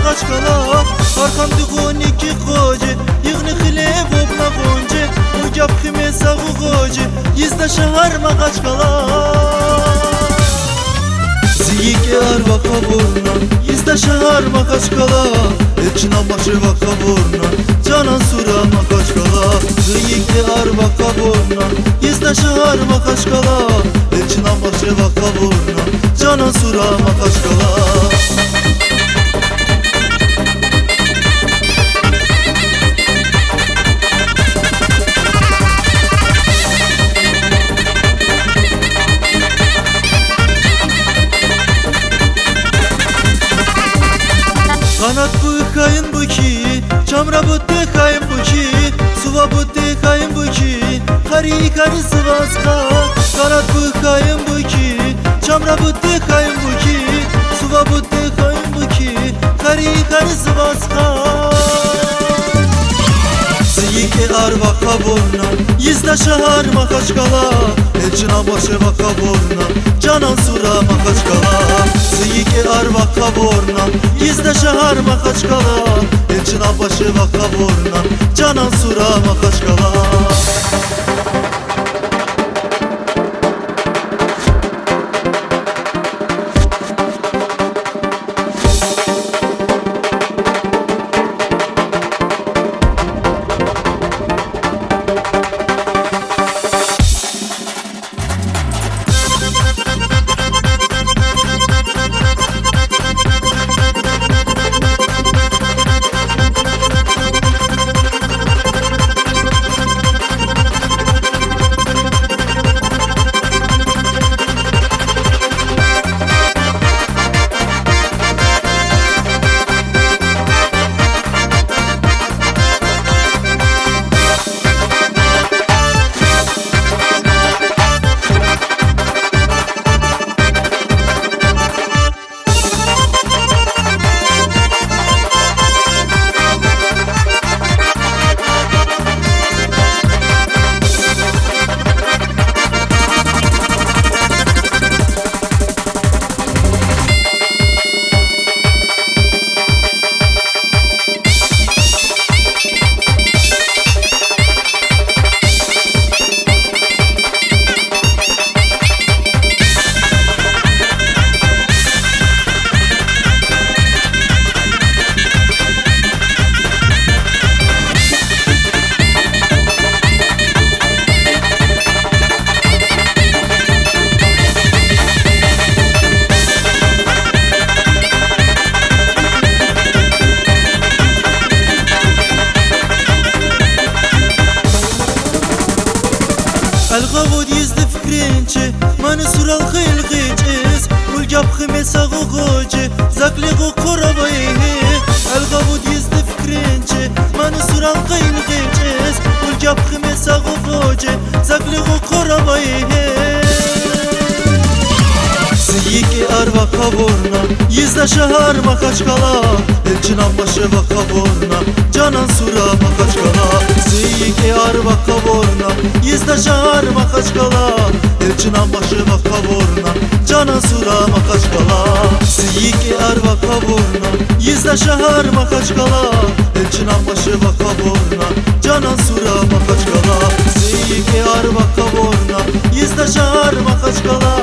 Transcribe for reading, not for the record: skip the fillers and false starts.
Makaçkala Arkam dukun iki koca Yığını hile vobla gonca Ucap kime sağı koca Yizda şahar Makaçkala Ziyike arvaka borna Yizda şahar Makaçkala Elçina başı vaka borna Canan sura Makaçkala Ziyike arvaka borna Yizda şahar Makaçkala Elçina başı vaka borna Canan sura Makaçkala Kanat bıkayın bu ki, çamra bu tekayın bu ki, suva bu tekayın bu ki, kari kari sıvaska. Kanat bıkayın bu ki, çamra bu tekayın bu ki, suva bu tekayın bu ki, kari kari sıvaska. Ziyike arvaka borna, yizda şahar Makaçkala, elçina başı vaka borna, canan sura Makaçkala. Ziyike arvaka borna, yizda şahar Makaçkala, elçina başı vaka borna, canan sura Makaçkala. الغود يزد فكرينشي ما نسور الخيل غيجيز والجاب خميسة غوغوجي زاكلي غو قربيه الغود يزد فكرينشي ما نسور الخيل غيجيز والجاب خميسة غوغوجي زاكلي غو قربيه Ziyike arvaka borna Yizda şahar Makaçkala elçina başı vaka borna canan sura Makaçkala Ziyike arvaka borna Yizda şahar Makaçkala elçina başı vaka borna canan sura Makaçkala Ziyike arvaka borna Yizda şahar Makaçkala elçina başı vaka borna canan sura Makaçkala Ziyike arvaka borna Yizda şahar Makaçkala